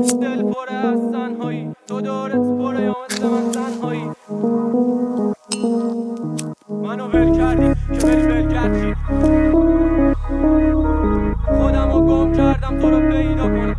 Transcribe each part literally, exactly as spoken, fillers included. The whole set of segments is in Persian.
دل پره از تنهایی، تو دورت پره یا مثل من تنهایی. منو ول کردی که بری ولگردی، خودم رو گم کردم تو رو پیدا کنم.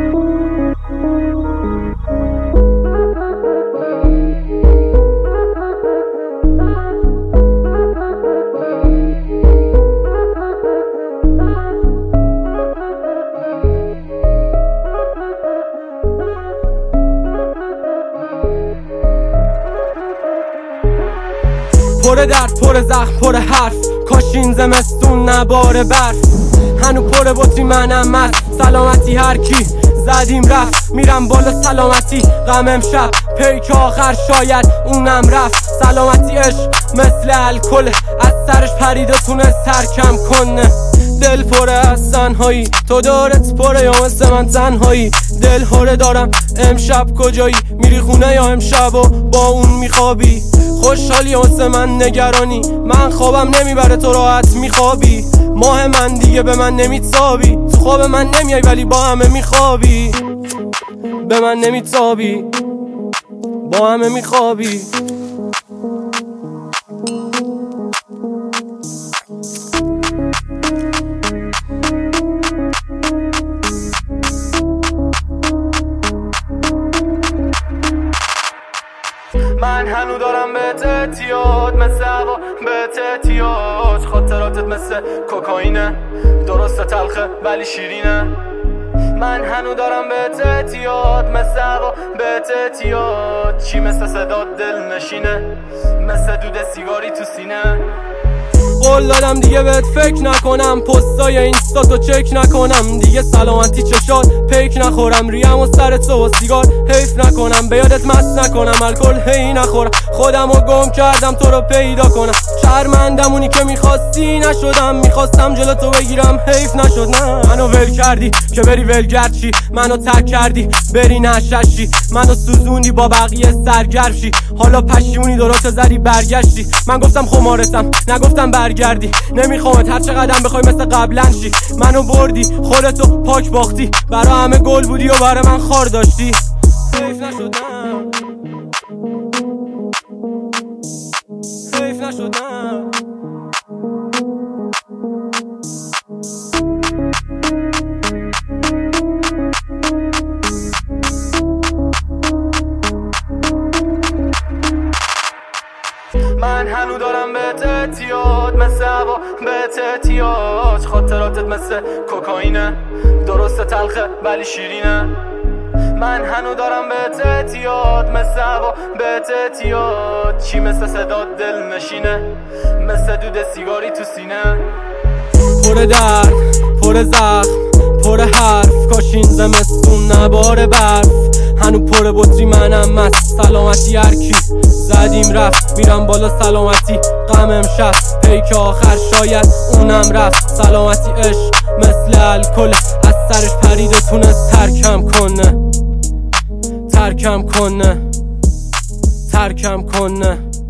پر درد، پر زخم، پر حرف، کاش این زمستون نباره برف. هنو پر بطری منم مست، سلامتی هر کی زدیم رفت. میرم بالا سلامتی غم امشب، پیک آخر شاید اونم رفت. سلامتی عشق مثل الکل، از سرش پریده تونست ترکم کنه. دل پره از تنهایی، تو دورت پره یا مثل من تنهایی. دل هره دارم امشب کجایی، میری خونه یا امشب و با اون میخوابی. خوشحالی واسه من نگرانی، من خوابم نمیبره تو راحت میخوابی. ماه من دیگه به من نمیتابی، تو خواب من نمیای ولی با همه میخوابی. به من نمیتابی، با همه میخوابی. من هنو دارم بهت اعتیاد، مثل هوا بهت احتیاج. خاطراتت مثل کوکائینه، درسته تلخه ولی شیرینه. من هنو دارم بهت اعتیاد، مثل هوا بهت احتیاج. چی مثل صدا دل نشینه، مثل دود سیگاری تو سینه. قول دادم دیگه بهت فکر نکنم، پستای اینستا تو چک نکنم. دیگه سلامتی چشات پیک نخورم، ریم و سر تو و سیگار حیف نکنم. به یادت مست نکنم، الکل هی نخورم. خودم رو گم کردم تو رو پیدا کنم. شرمندم اونی که میخواستی نشدم، میخواستم جلو تو بگیرم حیف نشد. نه منو ول کردی که بری ولگرد شی، منو تک کردی بری نششی. منو سوزوندی با بقیه سرگرم شی، حالا پشیمونی درست زدی برگشتی. من گفتم خمارتم نگفتم برگردی، نمیخوامت هر چقدر بخوای مثل قبلن شی. منو بردی خودتو پاک باختی، برا همه گل بودی و برا من خار داشتی. حیف نشدم، حیف نشدم. من هنو دارم بهت اعتیاد، مثل هوا بهت احتیاج. خاطراتت مثل کوکائینه، درسته تلخه ولی شیرینه. من هنو دارم بهت اعتیاد، مثل هوا بهت احتیاج. چی مثل صدا دل نشینه، مثل دود سیگاری تو سینه. پر درد، پر زخم، پر حرف، کاش این زمستون نباره برف. هنو پر بطری منم مست، سلامتی هر کی زدیم رفت. میرم بالا سلامتی غم امشب، پیک آخر شاید اونم رفت. سلامتی عشق مثل الکل، از سرش پریده تونست ترکم کنه. ترکم کنه، ترکم کنه.